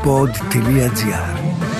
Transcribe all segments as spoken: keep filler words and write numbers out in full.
pod τελεία gr.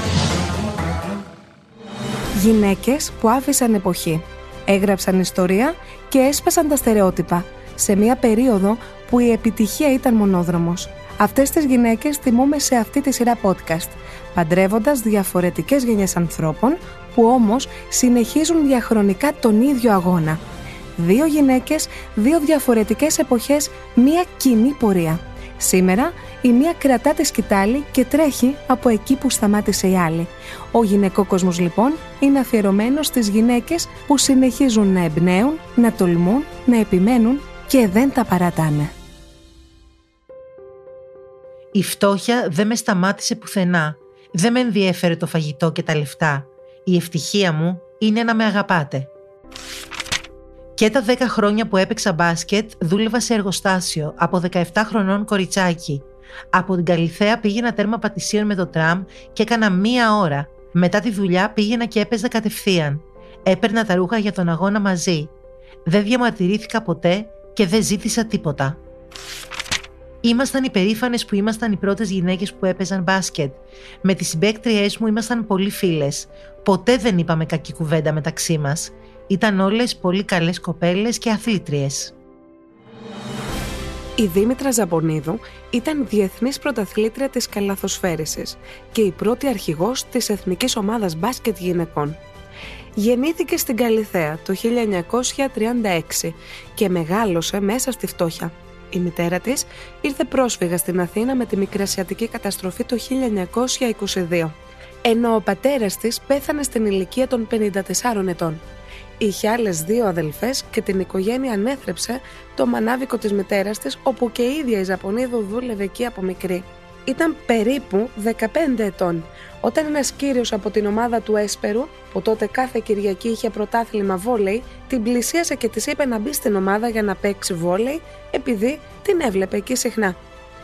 Γυναίκες που άφησαν εποχή, έγραψαν ιστορία και έσπασαν τα στερεότυπα σε μια περίοδο που η επιτυχία ήταν μονόδρομος. Αυτές τις γυναίκες τιμούμε σε αυτή τη σειρά podcast, παντρεύοντας διαφορετικές γενιές ανθρώπων που όμως συνεχίζουν διαχρονικά τον ίδιο αγώνα. Δύο γυναίκες, δύο διαφορετικές εποχές, μία κοινή πορεία. Σήμερα η μία κρατά τη σκυτάλη και τρέχει από εκεί που σταμάτησε η άλλη. Ο γυναικόκοσμος λοιπόν είναι αφιερωμένος στις γυναίκες που συνεχίζουν να εμπνέουν, να τολμούν, να επιμένουν και δεν τα παρατάνε. Η φτώχεια δεν με σταμάτησε πουθενά. Δεν με ενδιέφερε το φαγητό και τα λεφτά. Η ευτυχία μου είναι να με αγαπάτε. Και τα δέκα χρόνια που έπαιξα μπάσκετ δούλευα σε εργοστάσιο από δεκαεπτά χρονών κοριτσάκι. Από την Καλιθέα πήγαινα τέρμα πατησίων με το τραμ και έκανα μία ώρα. Μετά τη δουλειά πήγαινα και έπαιζα κατευθείαν. Έπαιρνα τα ρούχα για τον αγώνα μαζί. Δεν διαμαρτυρήθηκα ποτέ και δεν ζήτησα τίποτα. Ήμασταν υπερήφανες που ήμασταν οι πρώτες γυναίκες που έπαιζαν μπάσκετ. Με τις συμπαίκτριές μου ήμασταν πολύ φίλες. Ποτέ δεν είπαμε κακή κουβέντα μεταξύ μας. Ήταν όλες πολύ καλές κοπέλες και αθλήτριες. Η Δήμητρα Ζαπονίδου ήταν διεθνής πρωταθλήτρια της καλαθοσφαίρισης και η πρώτη αρχηγός της Εθνικής Ομάδας Μπάσκετ Γυναικών. Γεννήθηκε στην Καλιθέα το χίλια εννιακόσια τριάντα έξι και μεγάλωσε μέσα στη φτώχεια. Η μητέρα της ήρθε πρόσφυγα στην Αθήνα με τη μικρασιατική καταστροφή το χίλια εννιακόσια είκοσι δύο, ενώ ο πατέρας της πέθανε στην ηλικία των πενήντα τεσσάρων ετών. Είχε άλλες δύο αδελφές και την οικογένεια ανέθρεψε το μανάβικο της μητέρας της, όπου και η ίδια η Ζαπονίδου δούλευε εκεί από μικρή. Ήταν περίπου δεκαπέντε ετών, όταν ένας κύριος από την ομάδα του Έσπερου, που τότε κάθε Κυριακή είχε πρωτάθλημα βόλεϊ, την πλησίασε και της είπε να μπει στην ομάδα για να παίξει βόλεϊ, επειδή την έβλεπε εκεί συχνά.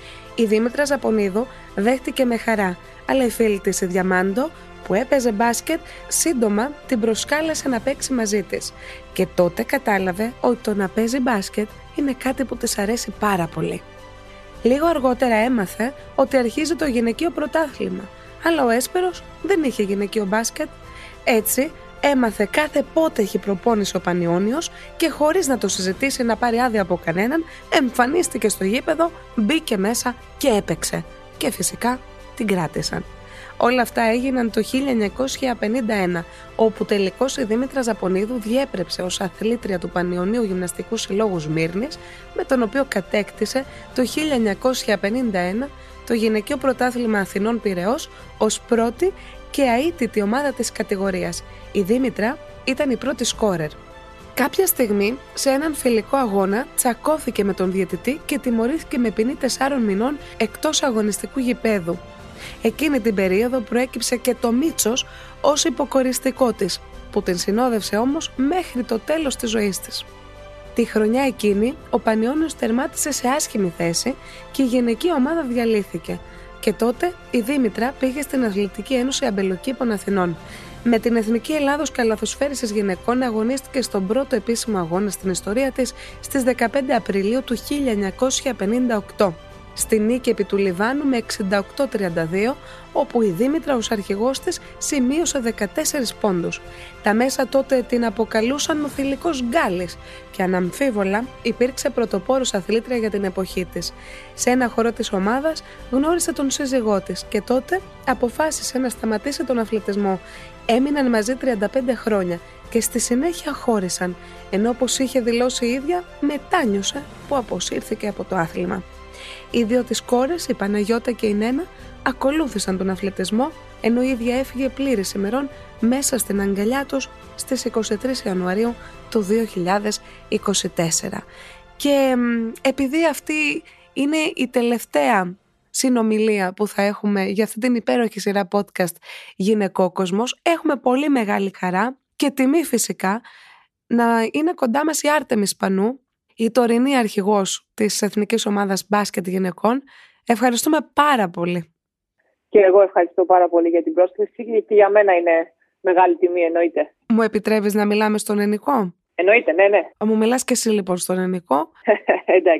Η Δήμητρα Ζαπονίδου δέχτηκε με χαρά, αλλά η φίλη της η Διαμάντο, που έπαιζε μπάσκετ, σύντομα την προσκάλεσε να παίξει μαζί της. Και τότε κατάλαβε ότι το να παίζει μπάσκετ είναι κάτι που της αρέσει πάρα πολύ. Λίγο αργότερα έμαθε ότι αρχίζει το γυναικείο πρωτάθλημα, αλλά ο Έσπερος δεν είχε γυναικείο μπάσκετ. Έτσι έμαθε κάθε πότε έχει προπόνηση ο Πανιώνιος και χωρίς να το συζητήσει, να πάρει άδεια από κανέναν, εμφανίστηκε στο γήπεδο, μπήκε μέσα και έπαιξε. Και φυσικά την κράτησαν. Όλα αυτά έγιναν το χίλια εννιακόσια πενήντα ένα, όπου τελικώς η Δήμητρα Ζαπονίδου διέπρεψε ως αθλήτρια του Πανιωνίου Γυμναστικού Συλλόγου Σμύρνης, με τον οποίο κατέκτησε το χίλια εννιακόσια πενήντα ένα το γυναικείο πρωτάθλημα Αθηνών Πειραιώς ως πρώτη και αίτητη ομάδα της κατηγορίας. Η Δήμητρα ήταν η πρώτη σκόρερ. Κάποια στιγμή, σε έναν φιλικό αγώνα, τσακώθηκε με τον διαιτητή και τιμωρήθηκε με ποινή τεσσάρων μηνών εκτός αγωνιστικού γηπέδου. Εκείνη την περίοδο προέκυψε και το μίτσος ως υποκοριστικό της, που την συνόδευσε όμως μέχρι το τέλος της ζωής της. Τη χρονιά εκείνη, ο Πανιώνιος τερμάτισε σε άσχημη θέση και η γυναική ομάδα διαλύθηκε. Και τότε η Δήμητρα πήγε στην Αθλητική Ένωση Αμπελοκήπων Αθηνών. Με την Εθνική Ελλάδος Καλαθοσφαίρισης Γυναικών αγωνίστηκε στον πρώτο επίσημο αγώνα στην ιστορία της στις δεκαπέντε Απριλίου του χίλια εννιακόσια πενήντα οκτώ. Στη νίκη επί του Λιβάνου με εξήντα οκτώ τριάντα δύο, όπου η Δήμητρα ως αρχηγός της σημείωσε δεκατέσσερις πόντους. Τα μέσα τότε την αποκαλούσαν ο θηλυκός Γκάλης και αναμφίβολα υπήρξε πρωτοπόρος αθλήτρια για την εποχή της. Σε ένα χώρο της ομάδας γνώρισε τον σύζυγό της και τότε αποφάσισε να σταματήσει τον αθλητισμό. Έμειναν μαζί τριάντα πέντε χρόνια και στη συνέχεια χώρισαν, ενώ όπως είχε δηλώσει η ίδια, μετάνιωσε που αποσύρθηκε από το άθλημα. Οι δύο της κόρες, η Παναγιώτα και η Νένα, ακολούθησαν τον αθλητισμό, ενώ η ίδια έφυγε πλήρης ημερών μέσα στην αγκαλιά τους στις είκοσι τρεις Ιανουαρίου του δύο χιλιάδες είκοσι τέσσερα. Και επειδή αυτή είναι η τελευταία συνομιλία που θα έχουμε για αυτή την υπέροχη σειρά podcast Γυναικόκοσμος, έχουμε πολύ μεγάλη χαρά και τιμή φυσικά να είναι κοντά μας η Άρτεμις Σπανού, η τωρινή αρχηγός της Εθνικής Ομάδας Μπάσκετ Γυναικών. Ευχαριστούμε πάρα πολύ. Και εγώ ευχαριστώ πάρα πολύ για την πρόσκληση και για μένα είναι μεγάλη τιμή, εννοείται. Μου επιτρέπεις να μιλάμε στον ελληνικό? Εννοείται, ναι, ναι. Μου μιλάς και εσύ λοιπόν στον ελληνικό. Εντάξει.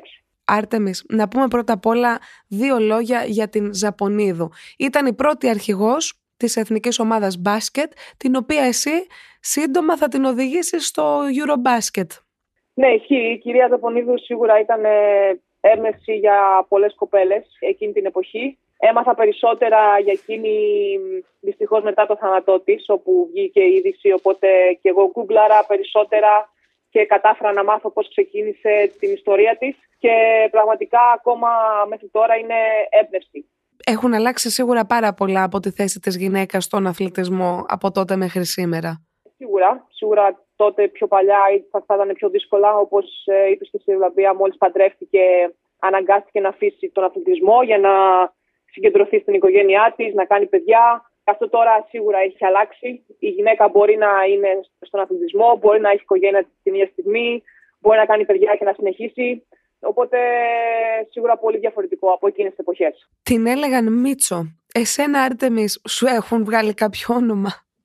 Άρτεμις, να πούμε πρώτα απ' όλα δύο λόγια για την Ζαπωνίδου. Ήταν η πρώτη αρχηγός της εθνικής ομάδας μπάσκετ, την οποία εσύ σύντομα θα την οδηγήσεις στο Eurobasket. Ναι, ισχύει. Η κυρία Ζαπωνίδου σίγουρα ήταν έμπνευση για πολλές κοπέλες εκείνη την εποχή. Έμαθα περισσότερα για εκείνη δυστυχώς μετά το θάνατό της, όπου βγήκε η είδηση, οπότε και εγώ γκούγκλαρα περισσότερα και κατάφερα να μάθω πώς ξεκίνησε την ιστορία της και πραγματικά ακόμα μέχρι τώρα είναι έμπνευση. Έχουν αλλάξει σίγουρα πάρα πολλά από τη θέση της γυναίκας στον αθλητισμό από τότε μέχρι σήμερα. Σίγουρα, σίγουρα τότε πιο παλιά θα ήταν πιο δύσκολα, όπως είπες και στη Λαμπία, μόλις παντρεύτηκε αναγκάστηκε να αφήσει τον αθλητισμό για να συγκεντρωθεί στην οικογένειά της, να κάνει παιδιά. Αυτό τώρα σίγουρα έχει αλλάξει. Η γυναίκα μπορεί να είναι στον αθλητισμό, μπορεί να έχει οικογένεια την ίδια στιγμή, μπορεί να κάνει παιδιά και να συνεχίσει. Οπότε σίγουρα πολύ διαφορετικό από εκείνες τις εποχές. Την έλεγαν Μίτσο. Εσένα, Άρτεμις, σου έχουν βγάλει κάποιο όνομα?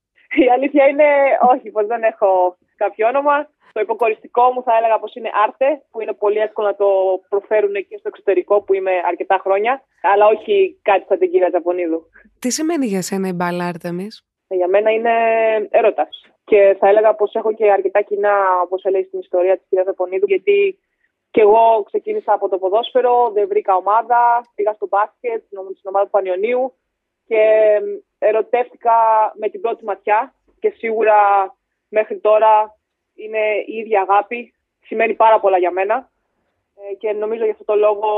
Η αλήθεια είναι όχι, πως δεν έχω κάποιο όνομα. Το υποκοριστικό μου θα έλεγα πως είναι Άρτε, που είναι πολύ εύκολο να το προφέρουν και στο εξωτερικό, που είμαι αρκετά χρόνια, αλλά όχι κάτι σαν την κυρία Ζαπωνίδου. Τι σημαίνει για σένα η μπάλα, Άρτεμις? Για μένα είναι έρωτας. Και θα έλεγα πως έχω και αρκετά κοινά, όπως λέει στην ιστορία της κυρίας Ζαπωνίδου, γιατί και εγώ ξεκίνησα από το ποδόσφαιρο, δεν βρήκα ομάδα, πήγα στο μπάσκετ, στην ομάδα του Πανιωνίου και ερωτεύτηκα με την πρώτη ματιά και σίγουρα μέχρι τώρα είναι η ίδια αγάπη, σημαίνει πάρα πολλά για μένα και νομίζω γι' αυτό το λόγο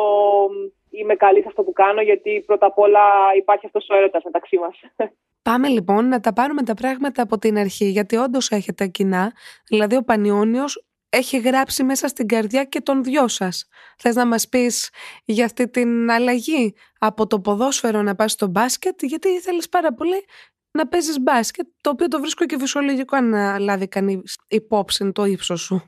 είμαι καλή σε αυτό που κάνω, γιατί πρώτα απ' όλα υπάρχει αυτός ο έρωτας μεταξύ μας. Πάμε λοιπόν να τα πάρουμε τα πράγματα από την αρχή, γιατί όντως έχετε κοινά, δηλαδή ο Πανιώνιος έχει γράψει μέσα στην καρδιά και των δυο σας. Θες να μας πεις για αυτή την αλλαγή από το ποδόσφαιρο να πας στο μπάσκετ, γιατί ήθελες πάρα πολύ να παίζεις μπάσκετ, το οποίο το βρίσκω και φυσιολογικό αν λάβει κανείς υπόψη το ύψος σου.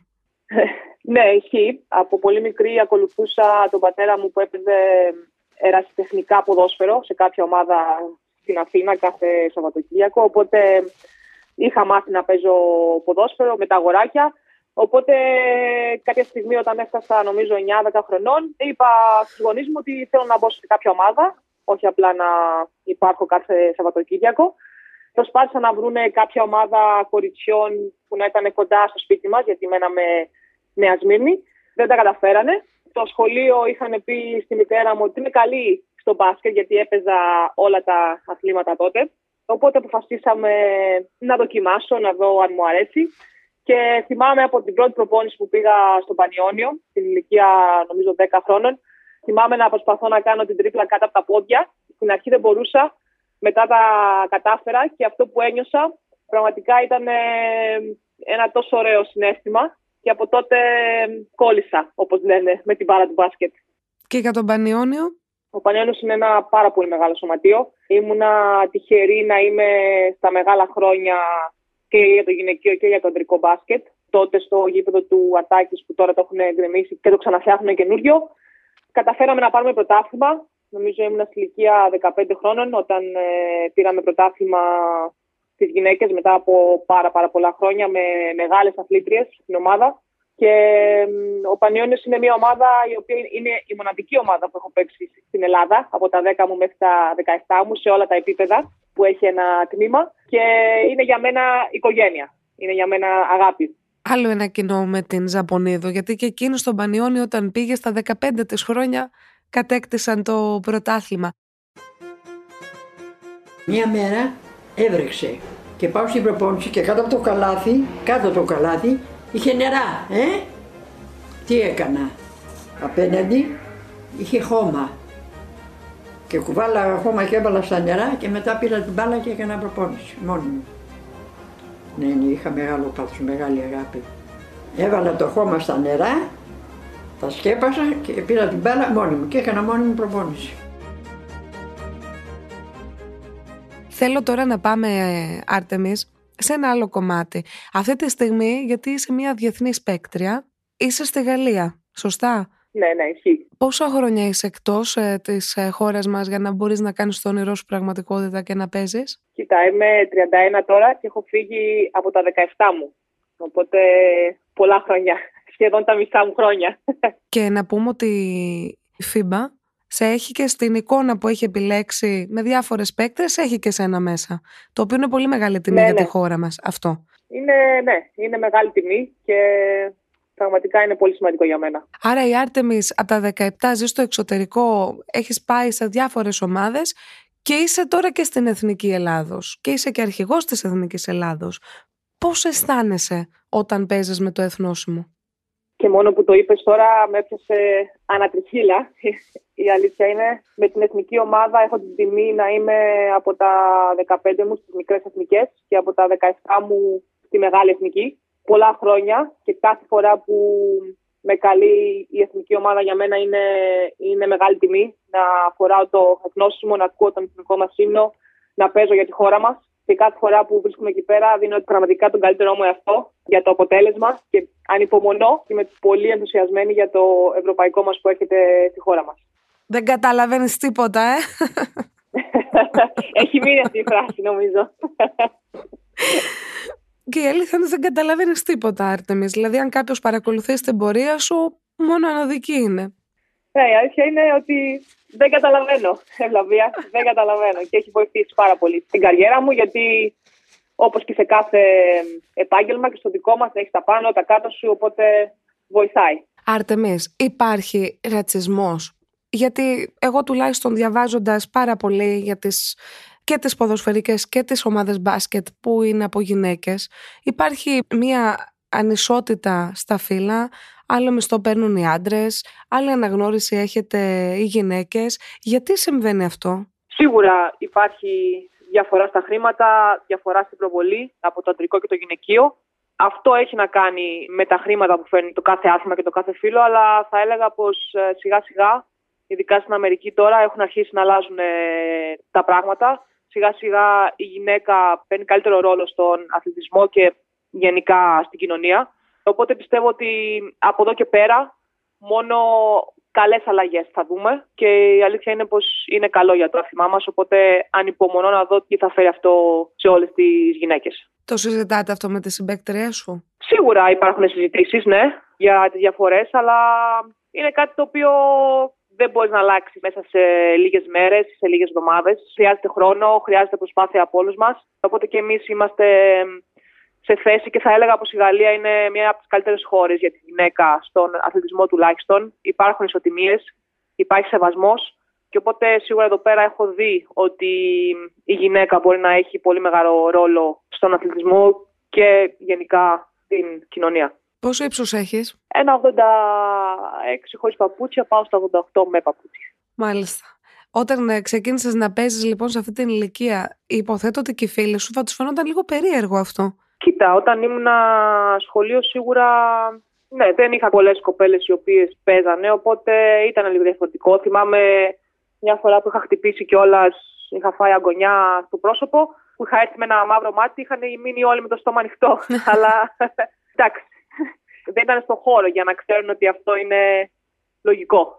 Ναι, ισχύει. Από πολύ μικρή ακολουθούσα τον πατέρα μου που έπαιζε ερασιτεχνικά ποδόσφαιρο σε κάποια ομάδα στην Αθήνα κάθε Σαββατοκύριακο, οπότε είχα μάθει να παίζω ποδόσφαιρο με τα αγοράκια. Οπότε κάποια στιγμή όταν έφτασα νομίζω εννιά δέκα χρονών, είπα στους γονείς μου ότι θέλω να μπω σε κάποια ομάδα, όχι απλά να υπάρχω κάθε Σαββατοκύριακο. Προσπάθησαν να βρουν κάποια ομάδα κοριτσιών που να ήταν κοντά στο σπίτι μας, γιατί μέναμε Νέα Σμύρνη. Δεν τα καταφέρανε. Στο σχολείο είχαν πει στη μητέρα μου ότι είμαι καλή στο μπάσκετ, γιατί έπαιζα όλα τα αθλήματα τότε. Οπότε αποφασίσαμε να δοκιμάσω, να δω αν μου αρέσει. Και θυμάμαι από την πρώτη προπόνηση που πήγα στο Πανιώνιο, στην ηλικία νομίζω δέκα χρόνων, θυμάμαι να προσπαθώ να κάνω την τρίπλα κάτω από τα πόδια. Στην αρχή δεν μπορούσα, μετά τα κατάφερα και αυτό που ένιωσα πραγματικά ήταν ένα τόσο ωραίο συναίσθημα και από τότε κόλλησα, όπως λένε, με την μπάλα του μπάσκετ. Και για τον Πανιώνιο? Ο Πανιώνιος είναι ένα πάρα πολύ μεγάλο σωματείο. Ήμουνα τυχερή να είμαι στα μεγάλα χρόνια και για το γυναικείο και για το ανδρικό μπάσκετ. Τότε στο γήπεδο του Ατάκης που τώρα το έχουν γκρεμίσει και το ξαναφτιάχνουν καινούριο. Καταφέραμε να πάρουμε πρωτάθλημα. Νομίζω ήμουν στη ηλικία δεκαπέντε χρόνων όταν ε, πήραμε πρωτάθλημα στις γυναίκες μετά από πάρα, πάρα πολλά χρόνια με μεγάλες αθλήτριες στην ομάδα. Και ε, ο Πανιώνιος είναι μια ομάδα η οποία είναι η μοναδική ομάδα που έχω παίξει στην Ελλάδα από τα δέκα μου μέχρι τα δεκαεπτά μου σε όλα τα επίπεδα, που έχει ένα τμήμα και είναι για μένα οικογένεια, είναι για μένα αγάπη. Άλλο ένα κοινό με την Ζαπωνίδου, γιατί και εκείνο στον Πανιώνιο όταν πήγε στα δεκαπέντε της χρόνια κατέκτησαν το πρωτάθλημα. Μια μέρα έβρεξε και πάω στην προπόνηση και κάτω από το καλάθι, κάτω από το καλάθι είχε νερά, ε! Τι έκανα, απέναντι είχε χώμα. Και κουβάλα χώμα και έβαλα στα νερά και μετά πήρα την μπάλα και έκανα προπόνηση μόνη μου. Ναι, ναι, είχα μεγάλο πάθος, μεγάλη αγάπη. Έβαλα το χώμα στα νερά, τα σκέπασα και πήρα την μπάλα μόνη μου και έκανα μόνη μου προπόνηση. Θέλω τώρα να πάμε, Άρτεμις, σε ένα άλλο κομμάτι. Αυτή τη στιγμή, γιατί είσαι μια διεθνής παίκτρια, είσαι στη Γαλλία, σωστά? Ναι, ναι, ισχύει. Πόσα χρόνια είσαι εκτός ε, της ε, χώρας μας για να μπορείς να κάνεις το όνειρό σου πραγματικότητα και να παίζεις? Κοίτα, είμαι τριάντα ένα τώρα και έχω φύγει από τα δεκαεπτά μου. Οπότε πολλά χρόνια σχεδόν τα μισά μου χρόνια. Και να πούμε ότι η φίμπα σε έχει και στην εικόνα που έχει επιλέξει με διάφορες παίκτρες, έχει και σένα μέσα. Το οποίο είναι πολύ μεγάλη τιμή, ναι, για, ναι, τη χώρα μας αυτό. Είναι, ναι, είναι μεγάλη τιμή και πραγματικά είναι πολύ σημαντικό για μένα. Άρα η Άρτεμις από τα δεκαεπτά ζει στο εξωτερικό, έχεις πάει σε διάφορες ομάδες και είσαι τώρα και στην Εθνική Ελλάδος και είσαι και αρχηγός της Εθνικής Ελλάδος. Πώς αισθάνεσαι όταν παίζεις με το εθνόσημο? Και μόνο που το είπες τώρα με έπιασε ανατριχύλα. Η αλήθεια είναι, με την εθνική ομάδα έχω την τιμή να είμαι από τα δεκαπέντε μου στις μικρές εθνικές και από τα δεκαεπτά μου στη μεγάλη εθνική. Πολλά χρόνια και κάθε φορά που με καλεί η εθνική ομάδα για μένα είναι, είναι μεγάλη τιμή. Να φοράω το εθνόσημο, να ακούω τον εθνικό μας ύμνο, να παίζω για τη χώρα μας. Και κάθε φορά που βρίσκομαι εκεί πέρα δίνω πραγματικά τον καλύτερό μου εαυτό για το αποτέλεσμα και ανυπομονώ και είμαι πολύ ενθουσιασμένη για το ευρωπαϊκό μας που έρχεται στη χώρα μας. Δεν καταλαβαίνεις τίποτα, ε! Έχει μείνει αυτή η φράση, νομίζω. Και η αλήθεια είναι δεν καταλαβαίνεις τίποτα, Άρτεμις. Δηλαδή, αν κάποιος παρακολουθεί την πορεία σου, μόνο αναδική είναι. Ναι, η αλήθεια είναι ότι δεν καταλαβαίνω, Ευλαβία, δεν καταλαβαίνω και έχει βοηθήσει πάρα πολύ στην καριέρα μου, γιατί όπως και σε κάθε επάγγελμα και στο δικό μας έχεις τα πάνω, τα κάτω σου, οπότε βοηθάει. Άρτεμις, υπάρχει ρατσισμός? Γιατί εγώ τουλάχιστον διαβάζοντας πάρα πολύ για τις και τις ποδοσφαιρικές και τις ομάδες μπάσκετ που είναι από γυναίκες, υπάρχει μια ανισότητα στα φύλλα, άλλο μισθό παίρνουν οι άντρες, άλλη αναγνώριση έχετε οι γυναίκες. Γιατί συμβαίνει αυτό? Σίγουρα υπάρχει διαφορά στα χρήματα, διαφορά στην προβολή από το αντρικό και το γυναικείο. Αυτό έχει να κάνει με τα χρήματα που φέρνει το κάθε άθλημα και το κάθε φύλο, αλλά θα έλεγα πως σιγά σιγά, ειδικά στην Αμερική τώρα, έχουν αρχίσει να αλλάζουν τα πράγματα. Σιγά σιγά η γυναίκα παίρνει καλύτερο ρόλο στον αθλητισμό και γενικά στην κοινωνία. Οπότε πιστεύω ότι από εδώ και πέρα μόνο καλές αλλαγές θα δούμε και η αλήθεια είναι πως είναι καλό για το άθλημά μας, οπότε ανυπομονώ να δω τι θα φέρει αυτό σε όλες τις γυναίκες. Το συζητάτε αυτό με τις συμπαίκτριές σου? Σίγουρα υπάρχουν συζητήσεις, ναι, για τις διαφορές, αλλά είναι κάτι το οποίο δεν μπορείς να αλλάξει μέσα σε λίγες μέρες, σε λίγες εβδομάδες. Χρειάζεται χρόνο, χρειάζεται προσπάθεια από όλους μας, οπότε και εμείς είμαστε σε θέση και θα έλεγα πως η Γαλλία είναι μια από τις καλύτερες χώρες για τη γυναίκα στον αθλητισμό τουλάχιστον. Υπάρχουν ισοτιμίες, υπάρχει σεβασμός και οπότε σίγουρα εδώ πέρα έχω δει ότι η γυναίκα μπορεί να έχει πολύ μεγάλο ρόλο στον αθλητισμό και γενικά στην κοινωνία. Πόσο ύψος έχεις? Ένα ογδόντα έξι χωρίς παπούτσια, πάω στα ογδόντα οκτώ με παπούτσια. Μάλιστα. Όταν ξεκίνησες να παίζεις λοιπόν σε αυτή την ηλικία, υποθέτω ότι και οι φίλοι σου θα τους φαινόταν λίγο περίεργο αυτό. Κοίτα, όταν ήμουν σχολείο σίγουρα ναι, δεν είχα πολλές κοπέλες οι οποίες παίζανε, οπότε ήταν λίγο διαφορετικό. Θυμάμαι μια φορά που είχα χτυπήσει κιόλας, είχα φάει αγωνιά στο πρόσωπο, που είχα έρθει με ένα μαύρο μάτι, είχαν μείνει όλοι με το στόμα ανοιχτό. Αλλά εντάξει, δεν ήταν στον χώρο για να ξέρουν ότι αυτό είναι λογικό.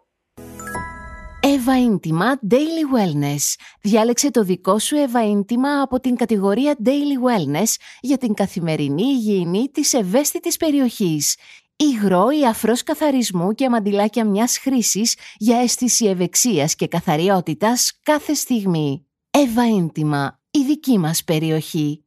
Εύα Ίντιμα Daily Wellness. Διάλεξε το δικό σου Εύα Ίντιμα από την κατηγορία Daily Wellness για την καθημερινή υγιεινή της ευαίσθητης περιοχής. Υγρό ή αφρός καθαρισμού και μαντιλάκια μιας χρήσης για αίσθηση ευεξίας και καθαριότητας κάθε στιγμή. Εύα Ίντιμα, η δική μας περιοχή.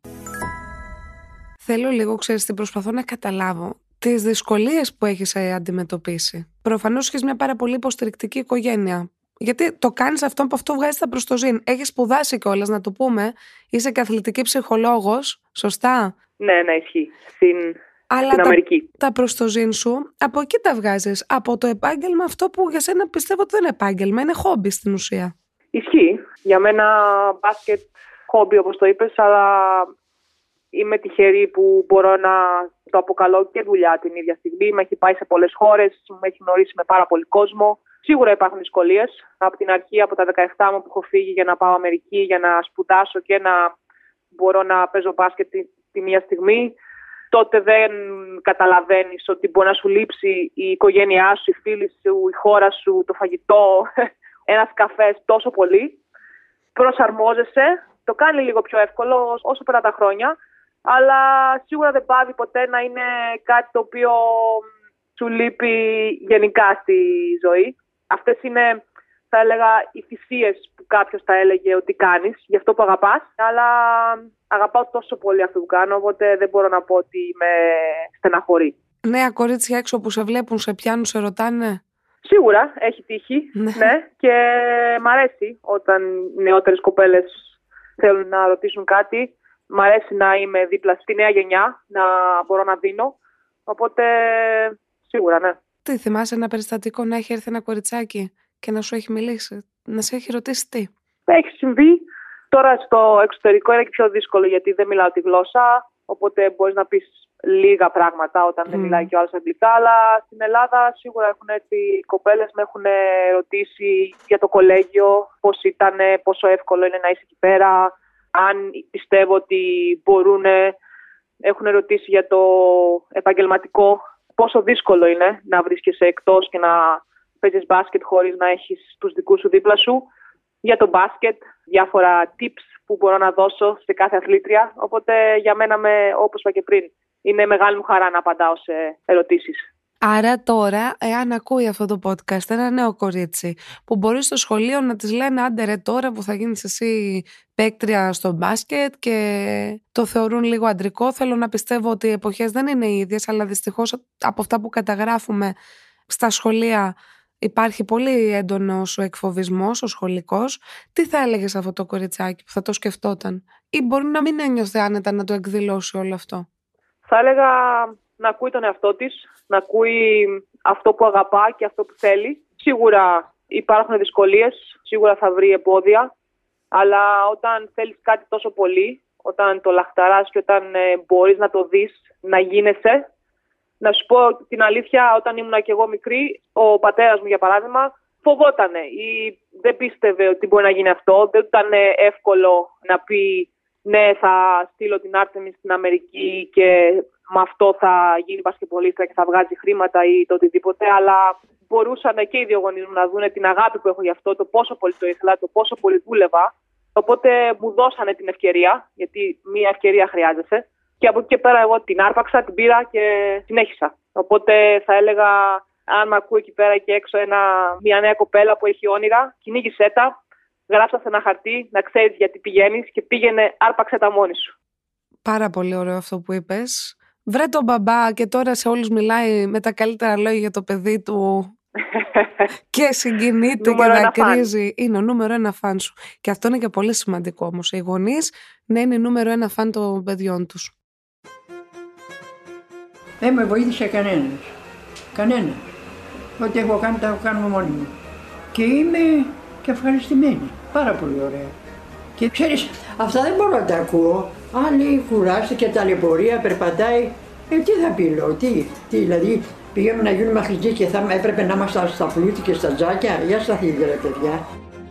Θέλω λίγο, ξέρεις τι προσπαθώ να καταλάβω. Τις δυσκολίες που έχεις αντιμετωπίσει. Προφανώς έχεις μια πάρα πολύ υποστηρικτική οικογένεια. Γιατί το κάνεις αυτό, από αυτό βγάζεις τα προστοζήν. Έχεις σπουδάσει κιόλας, να το πούμε. Είσαι και αθλητική ψυχολόγος, σωστά? Ναι, ναι, ισχύει. Στην, Αλλά στην τα, Αμερική. Τα προστοζήν σου, από εκεί τα βγάζεις. Από το επάγγελμα αυτό που για σένα πιστεύω ότι δεν είναι επάγγελμα, είναι χόμπι στην ουσία. Ισχύει. Για μένα μπάσκετ χόμπι όπως το είπες, αλλά είμαι τυχερή που μπορώ να το αποκαλώ και δουλειά την ίδια στιγμή. Με έχει πάει σε πολλές χώρες, με έχει γνωρίσει με πάρα πολύ κόσμο. Σίγουρα υπάρχουν δυσκολίες. Από την αρχή, από τα δεκαεπτά μου που έχω φύγει για να πάω Αμερική, για να σπουδάσω και να μπορώ να παίζω μπάσκετ τη, τη μία στιγμή, τότε δεν καταλαβαίνεις ότι μπορεί να σου λείψει η οικογένειά σου, οι φίλοι σου, η χώρα σου, το φαγητό, ένας καφές τόσο πολύ. Προσαρμόζεσαι, το κάνει λίγο πιο εύκολο όσο περνά τα χρόνια, αλλά σίγουρα δεν πάβει ποτέ να είναι κάτι το οποίο σου λείπει γενικά στη ζωή. Αυτές είναι, θα έλεγα, οι θυσίες που κάποιος θα έλεγε ότι κάνεις για αυτό που αγαπάς, αλλά αγαπάω τόσο πολύ αυτό που κάνω, οπότε δεν μπορώ να πω ότι με στεναχωρεί. Νέα κορίτσια έξω που σε βλέπουν, σε πιάνουν, σε ρωτάνε? Σίγουρα έχει τύχει, ναι. ναι, και μ' αρέσει όταν νεότερες κοπέλες θέλουν να ρωτήσουν κάτι. Μ' αρέσει να είμαι δίπλα στη νέα γενιά, να μπορώ να δίνω, οπότε σίγουρα, ναι. Τι θυμάσαι ένα περιστατικό να έχει έρθει ένα κοριτσάκι και να σου έχει μιλήσει, να σε έχει ρωτήσει τι? Έχει συμβεί. Τώρα στο εξωτερικό είναι και πιο δύσκολο γιατί δεν μιλάω τη γλώσσα, οπότε μπορείς να πεις λίγα πράγματα όταν mm. δεν μιλάει και ο άλλος αγγλικά, αλλά στην Ελλάδα σίγουρα έχουν έρθει οι κοπέλες, με έχουν ρωτήσει για το κολέγιο, πώς ήταν, πόσο εύκολο είναι να είσαι εκεί πέρα, αν πιστεύω ότι μπορούν, έχουν ρωτήσει για το επαγγελματικό, πόσο δύσκολο είναι να βρίσκεσαι εκτός και να παίζεις μπάσκετ χωρίς να έχεις τους δικούς σου δίπλα σου, για το μπάσκετ, διάφορα tips που μπορώ να δώσω σε κάθε αθλήτρια, οπότε για μένα, με, όπως είπα και πριν, είναι μεγάλη μου χαρά να απαντάω σε ερωτήσεις. Άρα τώρα, εάν ακούει αυτό το podcast ένα νέο κορίτσι που μπορεί στο σχολείο να της λένε άντε ρε τώρα που θα γίνεις εσύ παίκτρια στο μπάσκετ και το θεωρούν λίγο αντρικό, θέλω να πιστεύω ότι οι εποχές δεν είναι οι ίδιες, αλλά δυστυχώς από αυτά που καταγράφουμε στα σχολεία υπάρχει πολύ έντονος ο εκφοβισμός, ο σχολικός. Τι θα έλεγες σε αυτό το κοριτσάκι που θα το σκεφτόταν, ή μπορεί να μην ένιωθε άνετα να το εκδηλώσει όλο αυτό? Θα έλεγα να ακούει τον εαυτό της, να ακούει αυτό που αγαπά και αυτό που θέλει. Σίγουρα υπάρχουν δυσκολίες, σίγουρα θα βρει εμπόδια, αλλά όταν θέλεις κάτι τόσο πολύ, όταν το λαχταράς και όταν ε, μπορείς να το δεις, να γίνεσαι. Να σου πω την αλήθεια, όταν ήμουν και εγώ μικρή, ο πατέρας μου για παράδειγμα φοβότανε ή δεν πίστευε ότι μπορεί να γίνει αυτό. Δεν ήταν εύκολο να πει ναι, θα στείλω την Άρτεμις στην Αμερική και με αυτό θα γίνει μπασκετμπολίστρα και θα βγάζει χρήματα ή το οτιδήποτε, αλλά μπορούσαν και οι δύο γονείς μου να δουν την αγάπη που έχω γι' αυτό, το πόσο πολύ το ήθελα, το πόσο πολύ δούλευα. Οπότε μου δώσανε την ευκαιρία, γιατί μία ευκαιρία χρειάζεσαι. Και από εκεί και πέρα εγώ την άρπαξα, την πήρα και συνέχισα. Οπότε θα έλεγα, αν με ακούει εκεί πέρα και έξω ένα, μια νέα κοπέλα που έχει όνειρα, κυνήγησέ τα, γράψα σε ένα χαρτί, να ξέρεις γιατί πηγαίνεις και πήγαινε, άρπαξε τα μόνη σου. Πάρα πολύ ωραίο αυτό που είπες. Βρε τον μπαμπά και τώρα σε όλους μιλάει με τα καλύτερα λόγια για το παιδί του και συγκινείται και δακρύζει. Είναι ο νούμερο ένα φαν σου. Και αυτό είναι και πολύ σημαντικό όμως. Οι γονείς να είναι νούμερο ένα φαν των παιδιών τους. Δεν με βοήθησε κανένας. Κανένας. Ό,τι έχω κάνει τα έχω κάνει μόνη μου. Και είμαι και ευχαριστημένη. Πάρα πολύ ωραία. Και ξέρεις, αυτά δεν μπορώ να τα ακούω. Άλλοι κουράστηκε, ταλαιπωρία, περπατάει. Ε, τι θα πει, λέω, τι, τι, δηλαδή πήγαμε να γίνουμε μαθητοί και θα έπρεπε να είμαστε στα πλούτη και στα τζάκια. Για σταθείτε ρε παιδιά.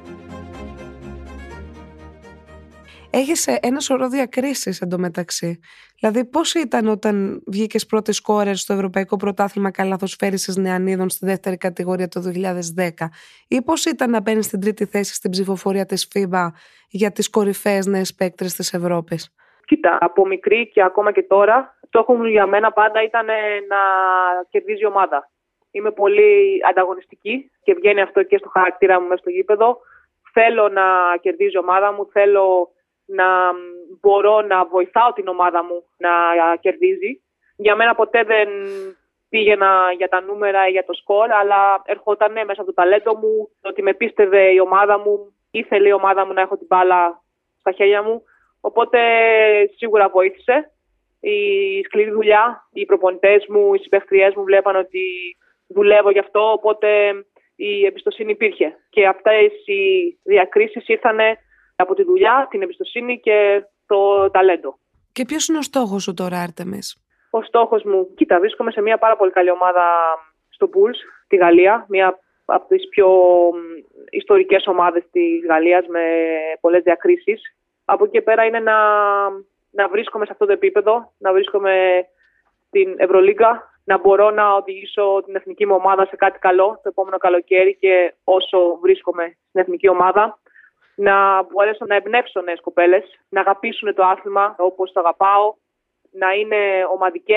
Έχεις ένα σωρό διακρίσεις εντωμεταξύ. Δηλαδή, πώς ήταν όταν βγήκες πρώτες σκόρερ στο Ευρωπαϊκό Πρωτάθλημα Καλαθοσφαίρισης Νεανίδων στη δεύτερη κατηγορία το δύο χιλιάδες δέκα, ή πώς ήταν να παίρνεις την τρίτη θέση στην ψηφοφορία της φίμπα για τις κορυφαίες νέες παίκτρες της Ευρώπης? Κοίτα, από μικρή και ακόμα και τώρα, στόχο μου για μένα πάντα ήταν να κερδίζει η ομάδα. Είμαι πολύ ανταγωνιστική και βγαίνει αυτό και στο χαρακτήρα μου μέσα στο γήπεδο. Θέλω να κερδίζει η ομάδα μου, θέλω να μπορώ να βοηθάω την ομάδα μου να κερδίζει. Για μένα ποτέ δεν πήγαινα για τα νούμερα ή για το σκορ, αλλά ερχόταν μέσα από το ταλέντο μου, ότι με πίστευε η ομάδα μου, ήθελε η ομάδα μου να έχω την μπάλα στα χέρια μου. Οπότε σίγουρα βοήθησε. Η σκληρή δουλειά, οι προπονητές μου, οι συμπαίχτριές μου βλέπαν ότι δουλεύω γι' αυτό, οπότε η εμπιστοσύνη υπήρχε. Και αυτές οι διακρίσεις ήρθαν από τη δουλειά, την εμπιστοσύνη και το ταλέντο. Και ποιος είναι ο στόχος σου τώρα, Άρτεμις? Ο στόχος μου, κοίτα, βρίσκομαι σε μια πάρα πολύ καλή ομάδα στο Bulls, τη Γαλλία, μια από τις πιο ιστορικές ομάδες της Γαλλίας με πολλές διακρίσεις. Από εκεί και πέρα είναι να, να βρίσκομαι σε αυτό το επίπεδο, να βρίσκομαι στην Ευρωλίγκα, να μπορώ να οδηγήσω την εθνική μου ομάδα σε κάτι καλό το επόμενο καλοκαίρι και όσο βρίσκομαι στην εθνική ομάδα. Να μπορέσω να εμπνεύσω νέες κοπέλες, να αγαπήσουν το άθλημα όπως το αγαπάω, να είναι ομαδικές,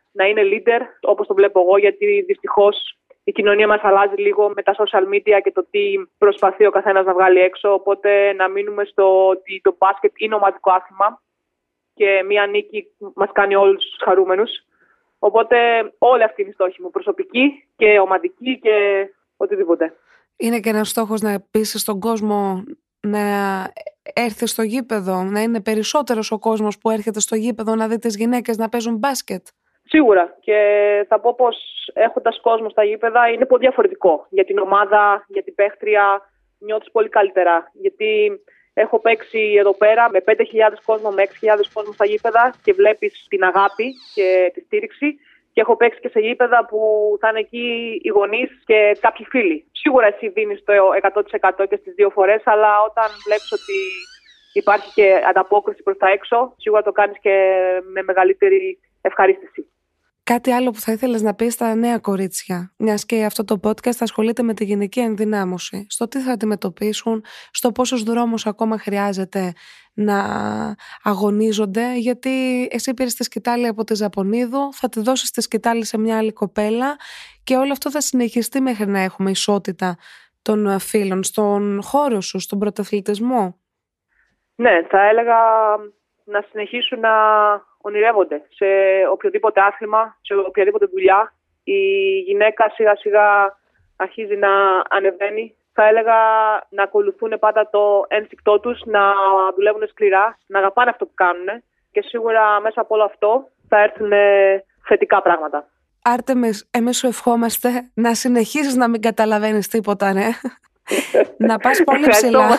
να είναι leader, όπως το βλέπω εγώ, γιατί δυστυχώς η κοινωνία μας αλλάζει λίγο με τα social media και το τι προσπαθεί ο καθένας να βγάλει έξω. Οπότε να μείνουμε στο ότι το μπάσκετ είναι ομαδικό άθλημα και μία νίκη μας κάνει όλους τους χαρούμενους. Οπότε όλη αυτή είναι η στόχη μου, προσωπική και ομαδική και οτιδήποτε. Είναι και ένας στόχος να πείσεις τον κόσμο να έρθει στο γήπεδο, να είναι περισσότερος ο κόσμος που έρχεται στο γήπεδο να δει τις γυναίκες να παίζουν μπάσκετ. Σίγουρα, και θα πω πως έχοντας κόσμο στα γήπεδα είναι πολύ διαφορετικό. Για την ομάδα, για την παίχτρια νιώθεις πολύ καλύτερα. Γιατί έχω παίξει εδώ πέρα με πέντε χιλιάδες κόσμο, με έξι χιλιάδες κόσμο στα γήπεδα και βλέπεις την αγάπη και τη στήριξη. Και έχω παίξει και σε γήπεδα που θα είναι εκεί οι γονείς και κάποιοι φίλοι. Σίγουρα εσύ δίνεις το εκατό τοις εκατό και στις δύο φορές, αλλά όταν βλέπεις ότι υπάρχει και ανταπόκριση προς τα έξω, σίγουρα το κάνεις και με μεγαλύτερη ευχαρίστηση. Κάτι άλλο που θα ήθελες να πεις στα νέα κορίτσια, μιας και αυτό το podcast ασχολείται με τη γυναική ενδυνάμωση, στο τι θα αντιμετωπίσουν, στο πόσους δρόμους ακόμα χρειάζεται να αγωνίζονται, γιατί εσύ πήρες τη σκητάλη από τη Ζαπωνίδου, θα τη δώσεις τη σκητάλη σε μια άλλη κοπέλα και όλο αυτό θα συνεχιστεί μέχρι να έχουμε ισότητα των φίλων στον χώρο σου, στον πρωταθλητισμό. Ναι, θα έλεγα να συνεχίσουν να ονειρεύονται σε οποιοδήποτε άθλημα, σε οποιαδήποτε δουλειά. Η γυναίκα σιγά σιγά αρχίζει να ανεβαίνει. Θα έλεγα να ακολουθούν πάντα το ένστικτό τους, να δουλεύουν σκληρά, να αγαπάνε αυτό που κάνουν και σίγουρα μέσα από όλο αυτό θα έρθουν θετικά πράγματα. Άρτεμις, εμείς σου ευχόμαστε να συνεχίσεις να μην καταλαβαίνεις τίποτα, ναι. Να πας πολύ ψηλά.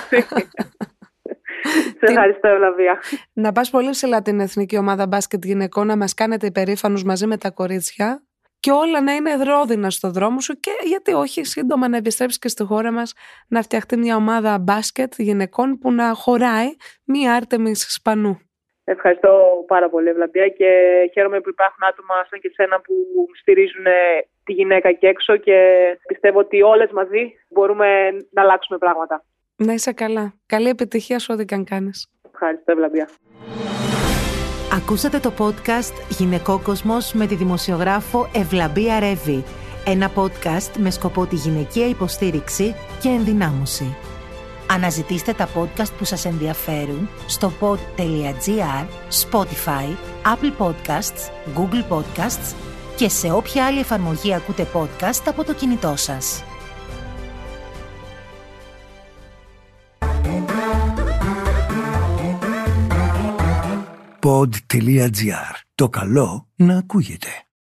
Σε ευχαριστώ, Ευλαβία. Να πας πολύ ψηλά την εθνική ομάδα μπάσκετ γυναικών, να μας κάνετε υπερήφανους μαζί με τα κορίτσια και όλα να είναι ρόδινα στο δρόμο σου και γιατί όχι σύντομα να επιστρέψεις και στη χώρα μας να φτιαχτεί μια ομάδα μπάσκετ γυναικών που να χωράει μία Άρτεμις Σπανού. Ευχαριστώ πάρα πολύ, Ευλαβία, και χαίρομαι που υπάρχουν άτομα σαν και σένα που στηρίζουν τη γυναίκα εκεί έξω και πιστεύω ότι όλες μαζί μπορούμε να αλλάξουμε πράγματα. Να είσαι καλά. Καλή επιτυχία σε ό,τι καν κάνεις. Ευχαριστώ, Ευλαβία. Ακούσατε το podcast «Γυναικόκοσμος» με τη δημοσιογράφο Ευλαμπία Ρεύη. Ένα podcast με σκοπό τη γυναικεία υποστήριξη και ενδυνάμωση. Αναζητήστε τα podcast που σας ενδιαφέρουν στο pod.gr, Spotify, Apple Podcasts, Google Podcasts και σε όποια άλλη εφαρμογή ακούτε podcast από το κινητό σας. pod.gr. Το καλό να ακούγεται.